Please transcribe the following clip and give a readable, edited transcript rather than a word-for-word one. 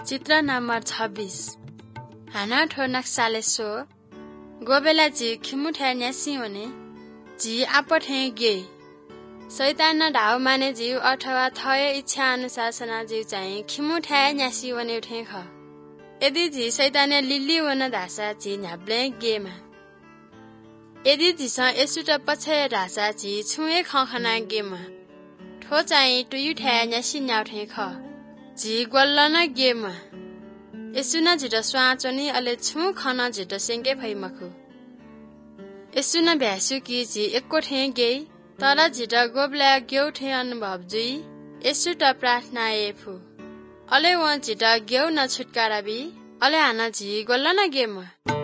चित्र नम्बर 26 हाना ठोनक सालेसो गोबेला जी खिमुठ्या न्यासी होने जी आपठे गे शैतान ढाउ माने जीव अथवा थय इच्छा अनुसार सना जीव चाहिँ खिमुठ्या न्यासी होने उठे ख यदि जी शैतान लिल्ली वन धासा जी न्याब्ले गेमा यदि जीसा यसुट पछे धासा जी छुए खखना गेमा ठो चाहिँ टुयु ठ्या न्यासी न्याउठे ख जी गोल्लन गेमा यसुना झिट स्वाचनी अले छु खना झिट सेंगे भइमखु यसुना भ्यासु कि जी एकको ठे गे तर झिट गोबला ग्यौ ठे अनुभव जुई यसु त प्रार्थना एफु अले व झिट ग्यौ न छुटकारा बि अले हाना जी गोल्लन गेमा